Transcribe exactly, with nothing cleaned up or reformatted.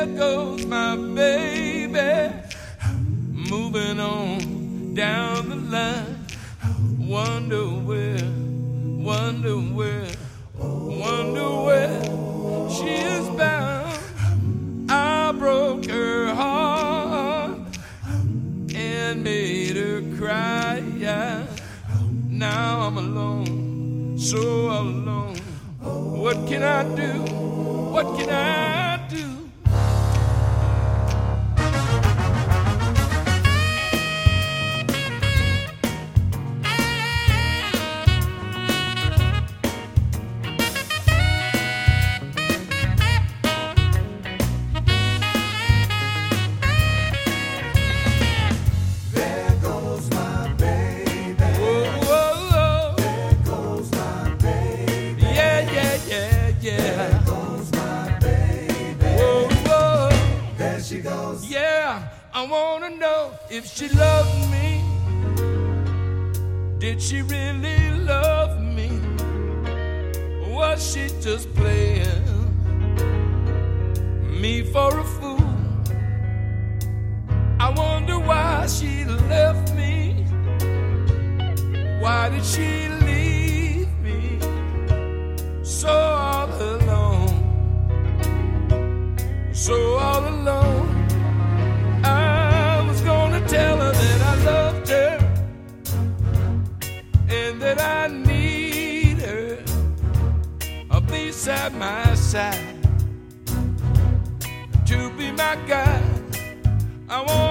there goes my baby, moving on down the line. Wonder where, wonder where, wonder where she is bound. I broke her heart and made her cry. Now I'm alone, so alone. What can I do? What can I do? I wanna know if she loved me. Did she really love me? Was she just playing me for a fool? I wonder why she left me. Why did she leave me so all alone? So all alone. Tell her that I loved her and that I need her beside my side to be my guide. I want